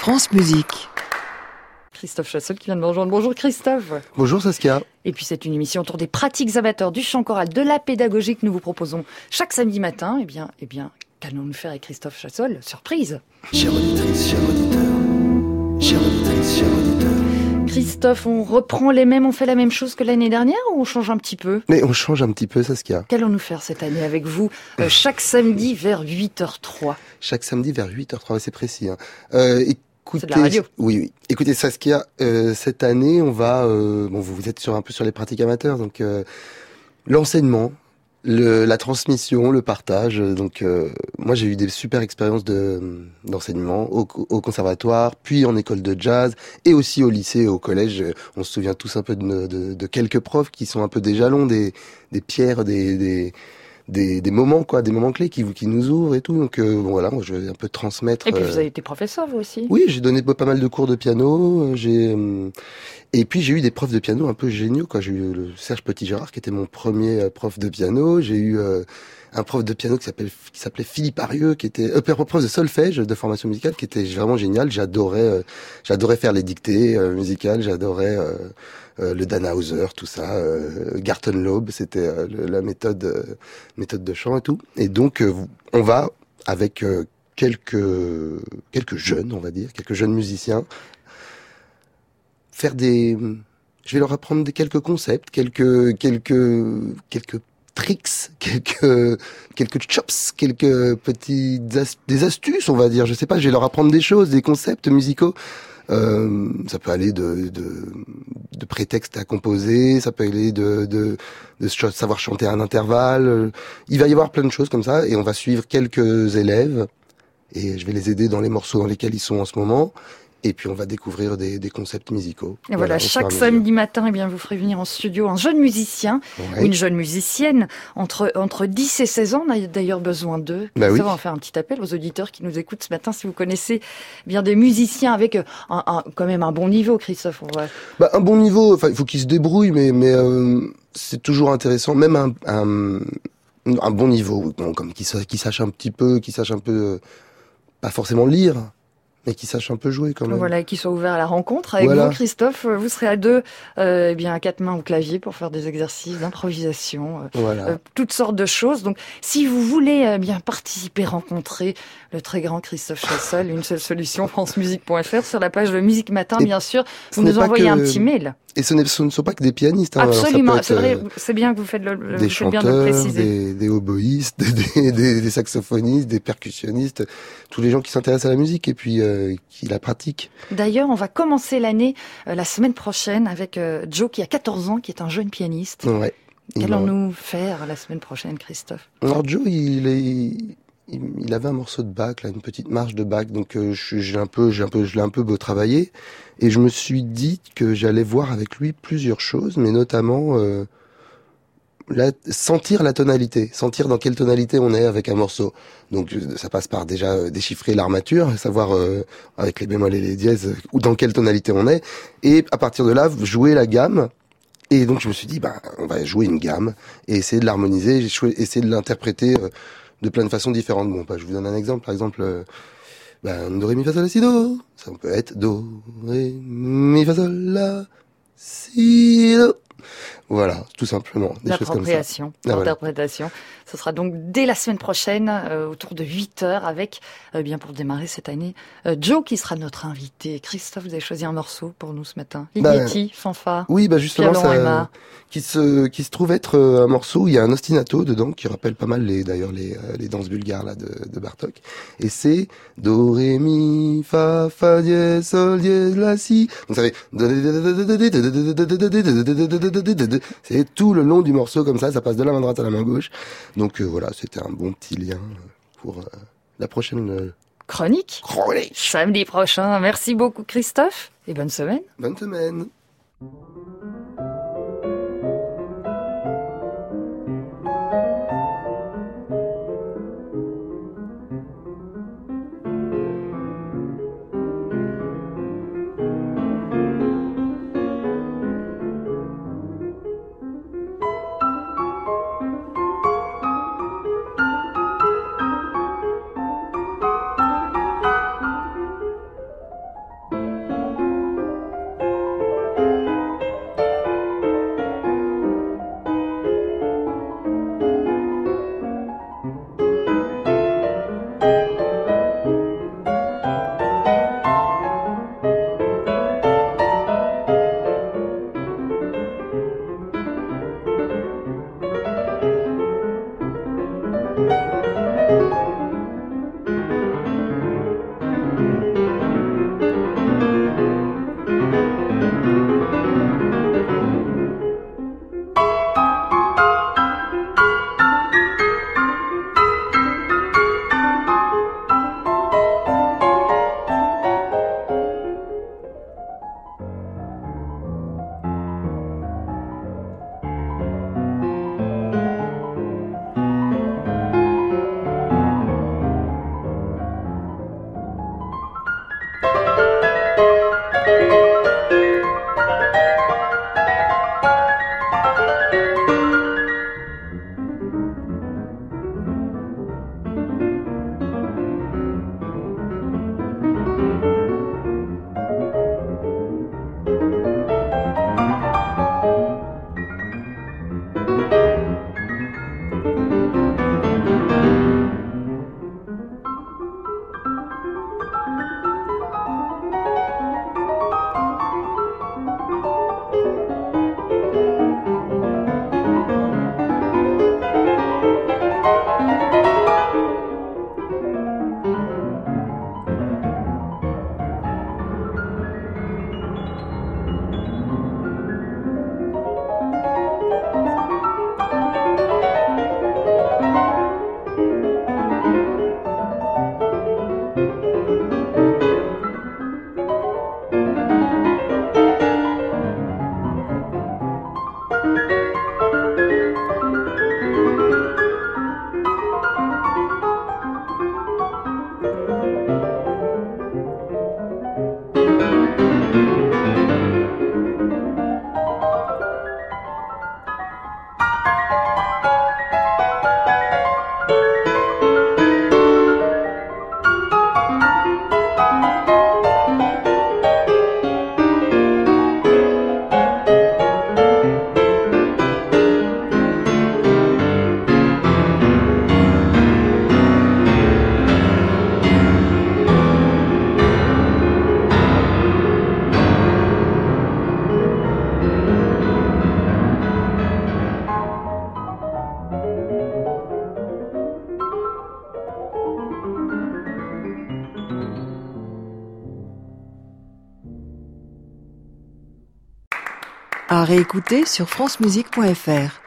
France Musique. Christophe Chassol qui vient de me rejoindre. Bonjour Christophe. Bonjour Saskia. Et puis c'est une émission autour des pratiques amateurs du chant choral, de la pédagogie que nous vous proposons chaque samedi matin. Eh bien, qu'allons-nous faire avec Christophe Chassol? Surprise. Chère auditrice, cher auditeur. Chère auditrice, cher auditeur. Christophe, on reprend on fait la même chose que l'année dernière ou on change un petit peu? Mais on change un petit peu Saskia. Qu'allons-nous faire cette année avec vous chaque samedi vers 8h03? Chaque samedi vers 8h03, c'est précis. Écoutez, c'est de la radio. Oui. Écoutez Saskia, cette année on va... vous êtes un peu sur les pratiques amateurs, donc l'enseignement, la transmission, le partage. Donc moi j'ai eu des super expériences d'enseignement au conservatoire, puis en école de jazz, et aussi au lycée et au collège. On se souvient tous un peu de quelques profs qui sont un peu des jalons, des pierres, des moments des moments clés qui nous ouvrent et tout. Donc voilà, moi je vais un peu transmettre. Et puis vous avez été professeur vous aussi? Oui, j'ai donné pas mal de cours de piano. Et puis j'ai eu des profs de piano un peu géniaux. J'ai eu le Serge Petit-Gérard qui était mon premier prof de piano. J'ai eu un prof de piano qui s'appelait Philippe Arieux, qui était prof de solfège de formation musicale, qui était vraiment génial. J'adorais faire les dictées musicales. J'adorais le Dannhauser, tout ça, Gartenlaub, c'était la méthode de chant et tout. Et donc on va avec quelques jeunes, on va dire, quelques jeunes musiciens, je vais leur apprendre quelques concepts, quelques tricks, quelques chops, quelques des astuces, on va dire. Je sais pas, je vais leur apprendre des choses, des concepts musicaux. Ça peut aller de prétextes à composer, ça peut aller de savoir chanter à un intervalle. Il va y avoir plein de choses comme ça, et on va suivre quelques élèves, et je vais les aider dans les morceaux dans lesquels ils sont en ce moment. Et puis on va découvrir des concepts musicaux. Et voilà, chaque samedi matin, vous ferez venir en studio un jeune musicien ou une jeune musicienne entre 10 et 16 ans. On a d'ailleurs besoin d'eux. Oui. On va faire un petit appel aux auditeurs qui nous écoutent ce matin. Si vous connaissez bien des musiciens avec quand même un bon niveau, Christophe. Un bon niveau, il faut qu'ils se débrouillent, mais c'est toujours intéressant, même un bon niveau, comme qui sache un peu, pas forcément lire, mais qui sache un peu jouer quand même. Voilà, et qui soit ouvert à la rencontre. Avec vous, Christophe, vous serez à deux, à quatre mains au clavier pour faire des exercices d'improvisation, toutes sortes de choses. Donc, si vous voulez participer, rencontrer le très grand Christophe Chassol, une seule solution, francemusique.fr, sur la page de Musique Matin, bien sûr, vous nous envoyez un petit mail. Et ce ne sont pas que des pianistes. Absolument, c'est vrai, c'est bien que vous faites des chanteurs, bien de le préciser. Des oboïstes, des saxophonistes, des percussionnistes, tous les gens qui s'intéressent à la musique et puis qui la pratiquent. D'ailleurs, on va commencer l'année, la semaine prochaine, avec Joe qui a 14 ans, qui est un jeune pianiste. Ouais. Qu'allons-nous faire la semaine prochaine, Christophe? Alors Joe, il avait un morceau de Bach, une petite marche de Bach, donc je l'ai un peu travaillé, et je me suis dit que j'allais voir avec lui plusieurs choses, mais notamment sentir la tonalité, sentir dans quelle tonalité on est avec un morceau. Donc ça passe par déjà déchiffrer l'armature, savoir avec les bémols et les dièses ou dans quelle tonalité on est, et à partir de là jouer la gamme. Et donc je me suis dit on va jouer une gamme et essayer de l'harmoniser, essayer de l'interpréter de plein de façons différentes. Je vous donne un exemple. Par exemple, do, ré, mi, fa, sol, la, si, do. Ça peut être do, ré, mi, fa, sol, la, si, do. Voilà, tout simplement. Des choses comme ça. L'interprétation. Ce sera donc dès la semaine prochaine, autour de 8h, avec, pour démarrer cette année, Joe qui sera notre invité. Christophe, vous avez choisi un morceau pour nous ce matin. Ligeti, fanfare. Oui, justement, ça, qui se trouve être un morceau où il y a un ostinato dedans, qui rappelle pas mal les danses bulgares, là, de Bartók. Et c'est do, ré, mi, fa, dièse, sol, dièse, la, si. Donc ça fait c'est tout le long du morceau comme ça passe de la main droite à la main gauche. Donc voilà, c'était un bon petit lien pour la prochaine chronique. Samedi prochain. Merci beaucoup Christophe et bonne semaine. Bonne semaine. À réécouter sur francemusique.fr.